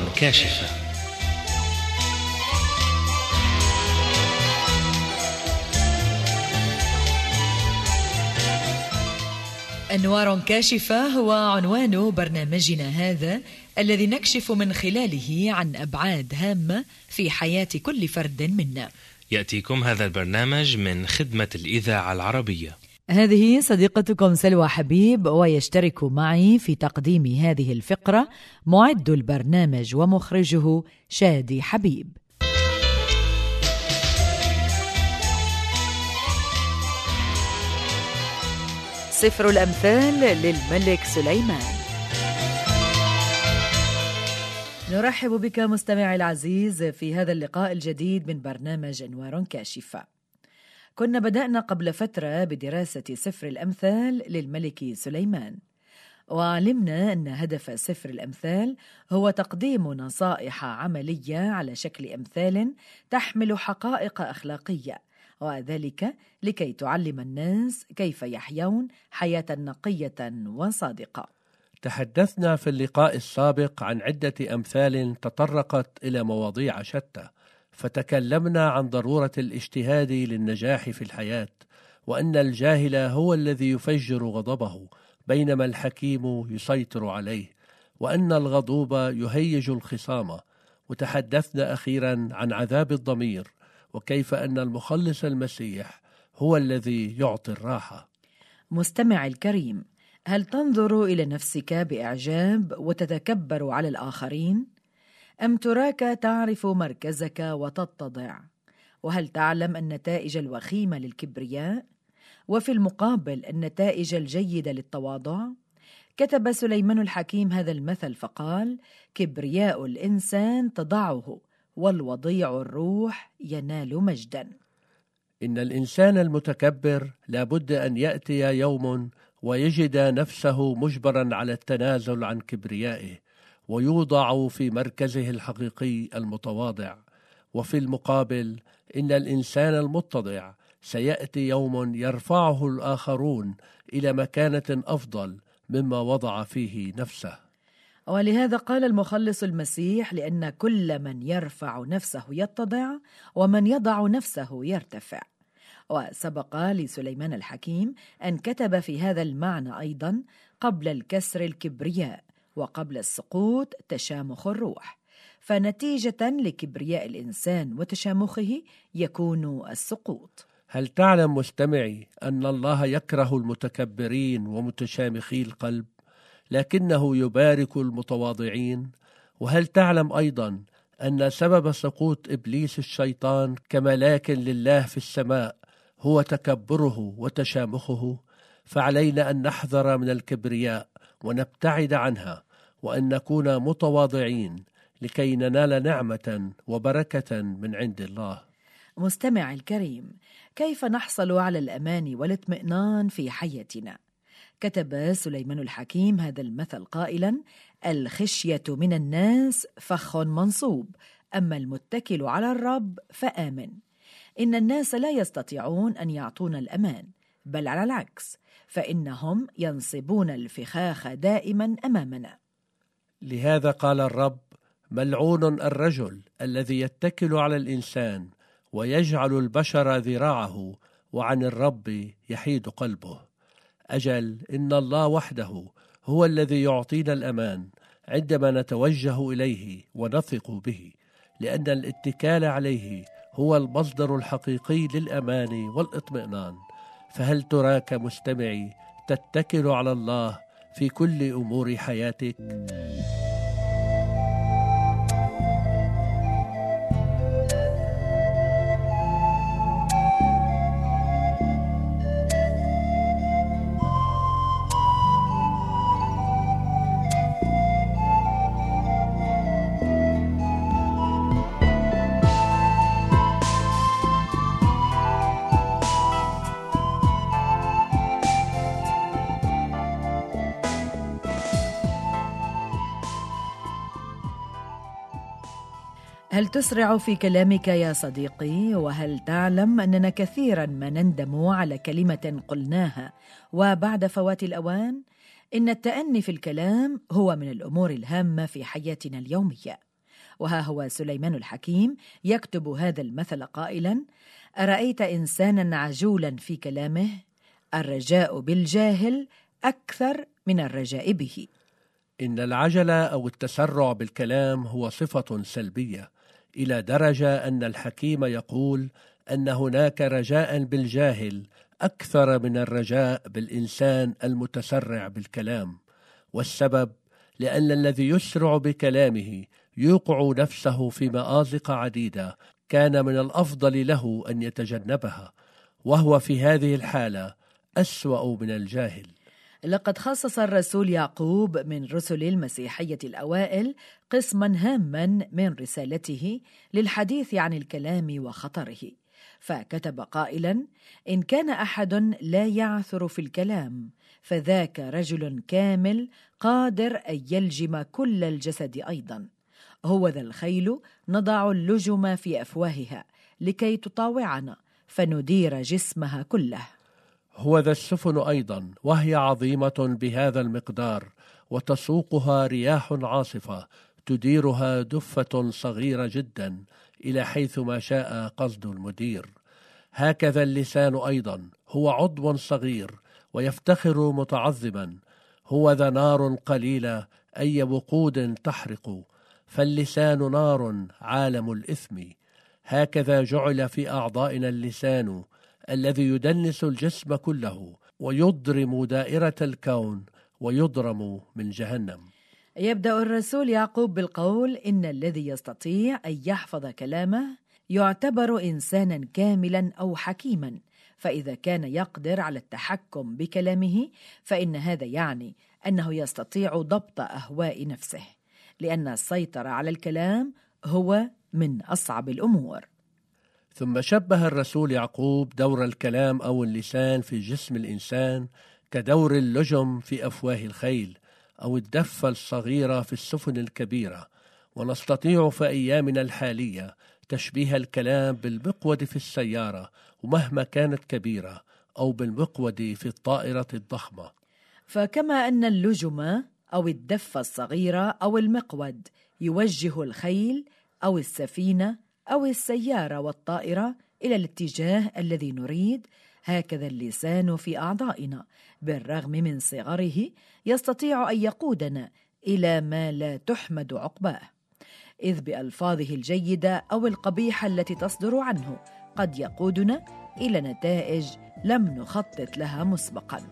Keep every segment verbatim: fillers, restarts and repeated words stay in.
كاشفة. أنوار كاشفة هو عنوان برنامجنا هذا، الذي نكشف من خلاله عن أبعاد هامة في حياة كل فرد منا. يأتيكم هذا البرنامج من خدمة الإذاعة العربية. هذه صديقتكم سلوى حبيب، ويشترك معي في تقديم هذه الفقرة معد البرنامج ومخرجه شادي حبيب. سفر الأمثال للملك سليمان. نرحب بك مستمعي العزيز في هذا اللقاء الجديد من برنامج أنوار كاشفة. كنا بدأنا قبل فترة بدراسة سفر الأمثال للملك سليمان، وعلمنا أن هدف سفر الأمثال هو تقديم نصائح عملية على شكل أمثال تحمل حقائق أخلاقية، وذلك لكي تعلم الناس كيف يحيون حياة نقية وصادقة. تحدثنا في اللقاء السابق عن عدة أمثال تطرقت إلى مواضيع شتى، فتكلمنا عن ضرورة الاجتهاد للنجاح في الحياة، وأن الجاهل هو الذي يفجر غضبه بينما الحكيم يسيطر عليه، وأن الغضوب يهيج الخصام. وتحدثنا أخيرا عن عذاب الضمير، وكيف أن المخلص المسيح هو الذي يعطي الراحة. مستمع الكريم، هل تنظر إلى نفسك بإعجاب وتتكبر على الآخرين؟ أم تراك تعرف مركزك وتتضع؟ وهل تعلم النتائج الوخيمة للكبرياء؟ وفي المقابل النتائج الجيدة للتواضع؟ كتب سليمان الحكيم هذا المثل فقال: كبرياء الإنسان تضعه، والوضيع الروح ينال مجدا. إن الإنسان المتكبر لابد أن يأتي يوم ويجد نفسه مجبرا على التنازل عن كبريائه، ويوضع في مركزه الحقيقي المتواضع. وفي المقابل إن الإنسان المتضع سيأتي يوم يرفعه الآخرون إلى مكانة أفضل مما وضع فيه نفسه. ولهذا قال المخلص المسيح: لأن كل من يرفع نفسه يتضع، ومن يضع نفسه يرتفع. وسبق لسليمان الحكيم أن كتب في هذا المعنى أيضا: قبل الكسر الكبرياء، وقبل السقوط تشامخ الروح. فنتيجة لكبرياء الإنسان وتشامخه يكون السقوط. هل تعلم مستمعي أن الله يكره المتكبرين ومتشامخي القلب، لكنه يبارك المتواضعين؟ وهل تعلم أيضا أن سبب سقوط إبليس الشيطان كملاك لله في السماء هو تكبره وتشامخه؟ فعلينا أن نحذر من الكبرياء ونبتعد عنها، وأن نكون متواضعين لكي ننال نعمة وبركة من عند الله. مستمع الكريم، كيف نحصل على الأمان والاطمئنان في حياتنا؟ كتب سليمان الحكيم هذا المثل قائلا: الخشية من الناس فخ منصوب، أما المتكل على الرب فآمن. إن الناس لا يستطيعون أن يعطون الأمان، بل على العكس، فإنهم ينصبون الفخاخ دائما أمامنا. لهذا قال الرب: ملعون الرجل الذي يتكل على الإنسان ويجعل البشر ذراعه، وعن الرب يحيد قلبه. أجل إن الله وحده هو الذي يعطينا الأمان عندما نتوجه إليه ونثق به، لأن الاتكال عليه هو المصدر الحقيقي للأمان والاطمئنان. فهل تراك مستمعي تتكل على الله في كل أمور حياتك؟ هل تسرع في كلامك يا صديقي؟ وهل تعلم أننا كثيرا ما نندم على كلمة قلناها وبعد فوات الأوان؟ إن التأني في الكلام هو من الأمور الهامة في حياتنا اليومية. وها هو سليمان الحكيم يكتب هذا المثل قائلا: أرأيت إنسانا عجولا في كلامه؟ الرجاء بالجاهل أكثر من الرجاء به. إن العجلة أو التسرع بالكلام هو صفة سلبية، إلى درجة أن الحكيم يقول أن هناك رجاء بالجاهل أكثر من الرجاء بالإنسان المتسرع بالكلام. والسبب لأن الذي يسرع بكلامه يوقع نفسه في مآزق عديدة كان من الأفضل له أن يتجنبها، وهو في هذه الحالة أسوأ من الجاهل. لقد خصص الرسول يعقوب من رسل المسيحية الأوائل قسما هاما من رسالته للحديث عن الكلام وخطره، فكتب قائلا: إن كان أحد لا يعثر في الكلام فذاك رجل كامل قادر أن يلجم كل الجسد أيضا. هو ذا الخيل نضع اللجم في أفواهها لكي تطاوعنا فندير جسمها كله. هو ذا السفن أيضا، وهي عظيمة بهذا المقدار، وتسوقها رياح عاصفة تديرها دفة صغيرة جدا إلى حيث ما شاء قصد المدير. هكذا اللسان أيضا هو عضو صغير ويفتخر متعظما، هو ذا نار قليلة أي وقود تحرق، فاللسان نار عالم الإثم. هكذا جعل في أعضائنا اللسان الذي يدنس الجسم كله ويضرم دائرة الكون ويضرم من جهنم. يبدأ الرسول يعقوب بالقول: إن الذي يستطيع أن يحفظ كلامه يعتبر إنسانا كاملا أو حكيما، فإذا كان يقدر على التحكم بكلامه فإن هذا يعني أنه يستطيع ضبط أهواء نفسه، لأن السيطرة على الكلام هو من أصعب الأمور. ثم شبه الرسول يعقوب دور الكلام أو اللسان في جسم الإنسان كدور اللجم في أفواه الخيل أو الدفة الصغيرة في السفن الكبيرة، ونستطيع في أيامنا الحالية تشبيه الكلام بالمقود في السيارة ومهما كانت كبيرة، أو بالمقود في الطائرة الضخمة. فكما أن اللجم أو الدفة الصغيرة أو المقود يوجه الخيل أو السفينة أو السيارة والطائرة إلى الاتجاه الذي نريد، هكذا اللسان في أعضائنا بالرغم من صغره يستطيع أن يقودنا إلى ما لا تحمد عقباه، إذ بألفاظه الجيدة أو القبيحة التي تصدر عنه قد يقودنا إلى نتائج لم نخطط لها مسبقاً.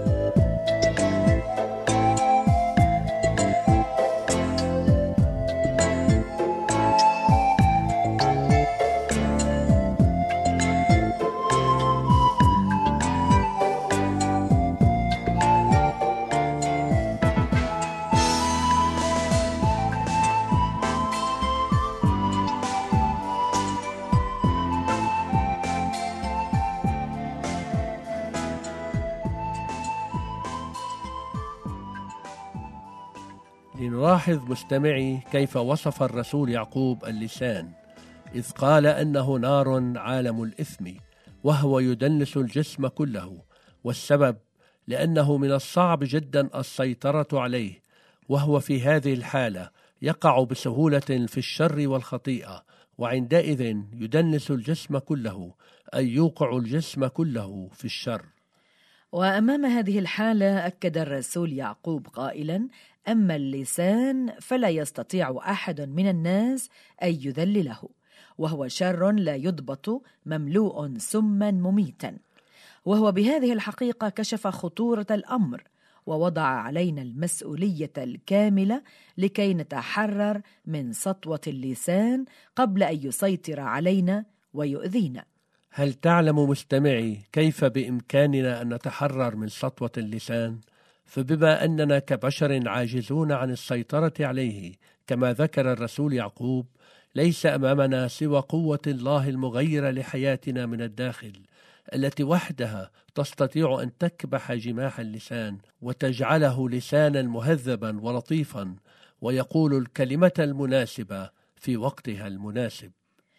لنلاحظ مستمعي كيف وصف الرسول يعقوب اللسان، إذ قال أنه نار عالم الإثم، وهو يدنس الجسم كله، والسبب لأنه من الصعب جدا السيطرة عليه، وهو في هذه الحالة يقع بسهولة في الشر والخطيئة، وعندئذ يدنس الجسم كله، أي يوقع الجسم كله في الشر. وأمام هذه الحالة أكد الرسول يعقوب قائلا: أما اللسان فلا يستطيع أحد من الناس أن يذلله، وهو شر لا يضبط مملوء سما مميتا. وهو بهذه الحقيقة كشف خطورة الأمر ووضع علينا المسؤولية الكاملة لكي نتحرر من سطوة اللسان قبل أن يسيطر علينا ويؤذينا. هل تعلم مستمعي كيف بإمكاننا أن نتحرر من سطوة اللسان؟ فبما أننا كبشر عاجزون عن السيطرة عليه كما ذكر الرسول يعقوب، ليس أمامنا سوى قوة الله المغيرة لحياتنا من الداخل، التي وحدها تستطيع أن تكبح جماح اللسان وتجعله لسانا مهذبا ولطيفا، ويقول الكلمة المناسبة في وقتها المناسب.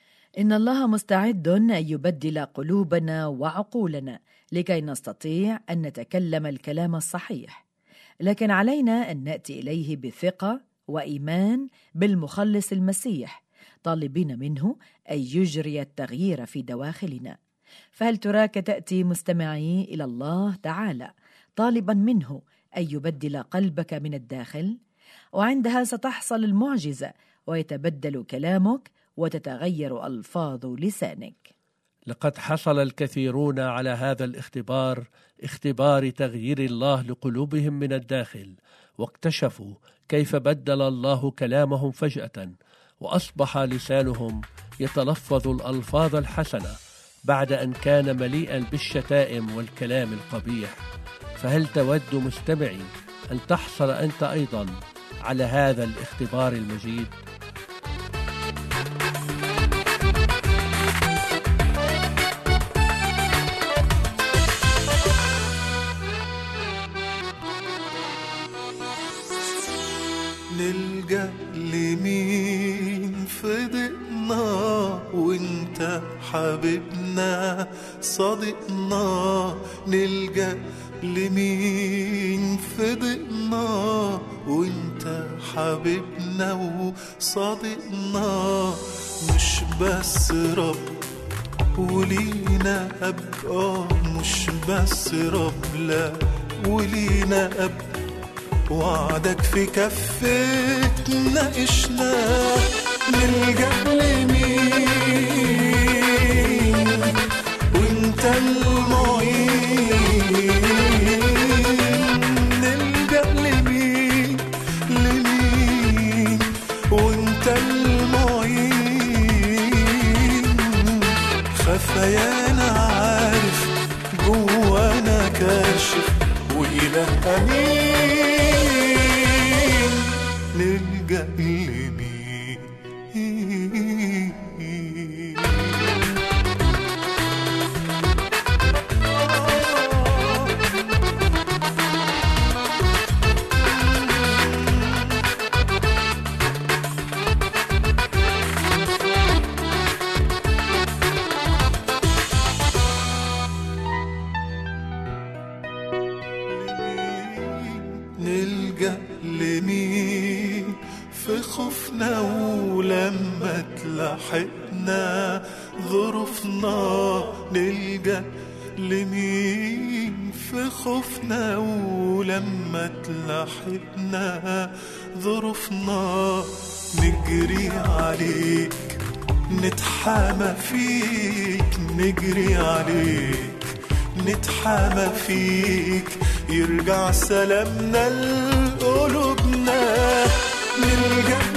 إن الله مستعد أن يبدل قلوبنا وعقولنا لكي نستطيع أن نتكلم الكلام الصحيح، لكن علينا أن نأتي إليه بثقة وإيمان بالمخلص المسيح، طالبين منه أن يجري التغيير في دواخلنا. فهل تراك تأتي مستمعي إلى الله تعالى طالبا منه أن يبدل قلبك من الداخل؟ وعندها ستحصل المعجزة ويتبدل كلامك وتتغير ألفاظ لسانك. لقد حصل الكثيرون على هذا الاختبار، اختبار تغيير الله لقلوبهم من الداخل، واكتشفوا كيف بدل الله كلامهم فجأة، وأصبح لسانهم يتلفظ الألفاظ الحسنة بعد أن كان مليئا بالشتائم والكلام القبيح. فهل تود مستمعي أن تحصل أنت أيضا على هذا الاختبار المجيد؟ نلجأ لمين في ضيقنا وانت حبيبنا صديقنا؟ نلجأ لمين في ضيقنا وانت حبيبنا وصديقنا؟ مش بس رب ولينا أب، آه مش بس رب، لا ولينا أب، وعدك في كفتنا ناقشنا. نلجأ لمين وانت المعين؟ نلجأ لمين لمين وانت المعين؟ خفايانا عارف جوانا كاشف وإله أمين. نلجأ لمين؟ نلجأ لمين في خوفنا ولما تلاحقنا ظروفنا؟ نلجأ لمين في خوفنا ولما تلاحقنا ظروفنا؟ نجري عليك نتحامى فيك، نجري عليك نتحامى فيك، يرجع سلامنا لقلوبنا. نلجأ